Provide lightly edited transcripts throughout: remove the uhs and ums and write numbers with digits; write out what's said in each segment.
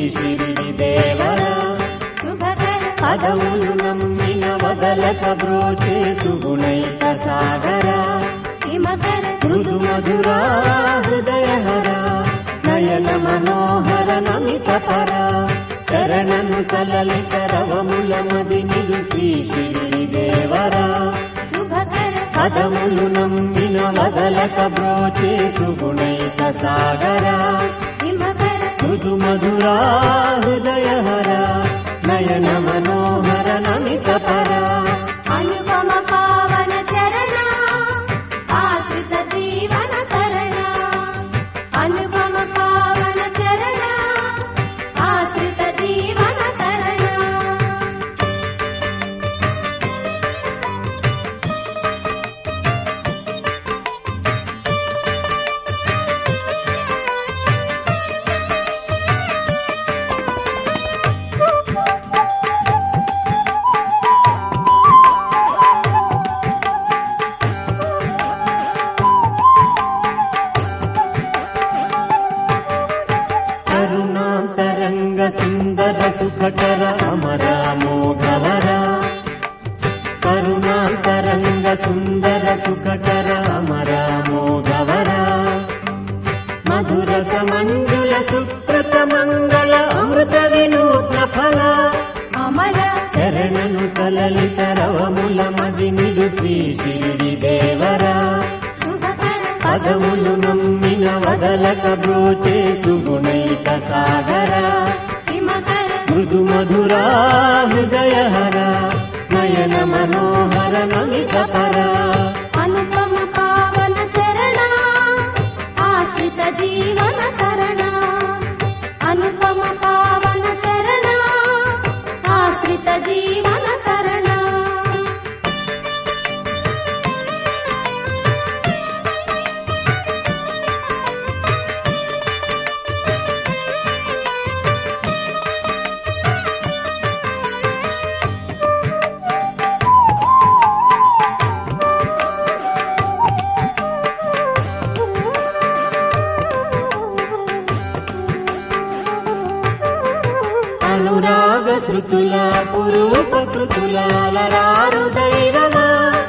షిరిడి దేవరా పదములు నమ్మిన వదలక బ్రోచే సుగుణైక సాగరా మృదు మధురా హృదయహరా నయన మనోహర నమిత పరా శరణను సలలిత రవముల మది నిలుసి షిరిడి దేవరా పదములు నమ్మిన వదలక బ్రోచే సుగుణైక సాగరా మృదు మధురా హృదయహరా నయన మనోహర నమిత పరా అనుపమ పావన చరణ ఆశ్రిత జీవన కరణ అనుపమ పావన చరణ ఆశ్రిత జీవన కరణ కరుణాంతరంగ సుందర సుఖకర అమరామోఘవరా కరుణాంతరంగ సుందర సుఖకర అమరామోఘవరా మధుర సమంజుల సుకృత మంగళ అమృత వినూత్న ఫల అమర శరణను సలలిత రవముల మది నిలుసి షిరిడి దేవరా పదములు నమ్మిన వదలక బ్రోచే సుగుణైక సాగరా మృదు మధురా హృదయహరా నయన మనోహర నమిత పరా అనుపమ పావన చరణ ఆశ్రిత జీవన కరణ అనుపమ పావన చరణ ఆశ్రిత జీవన కరణ అనురాగ శృతుల పురూప కృతులాలరారు దైవమా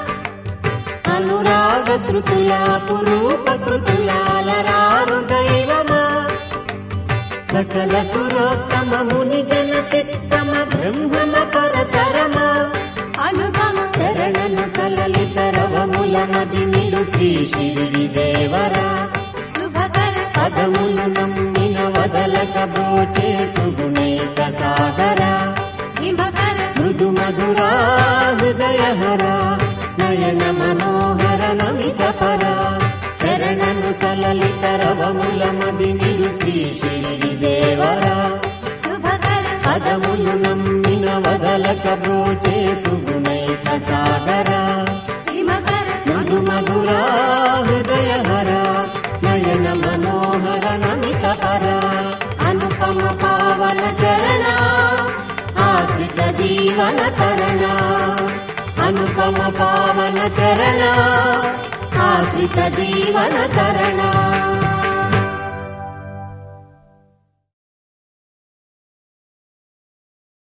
అనురాగ శృతుల పురూప కృతులాలరారు దైవమా సకల సురోత్తమ ముని జన చిత్తమ బ్రహ్మమ పరతరమా అనుపమ శరణను సలలిత రవముల మది నిలుసి షిరిడి దేవరా శుభకర పదములు నమ్మిన వదలక బ్రోచే సుగుణైక సాగరా హిమకర మృదు మధురా హృదయహరా నయన మనోహర నమిత పరా శరణను సలలిత రవముల మది నిలుసి షిరిడి దేవరా శుభకర పదములు నమ్మిన వదలక బ్రోచే సుగుణైక సాగరా హిమకర మృదు మధురా హృదయహరా నయన మనోహర నమిత పరా అనుపమ పావన చరణ ఆశ్రిత జీవన కరణ అనుపమ పావన చరణ ఆశ్రిత జీవన కరణ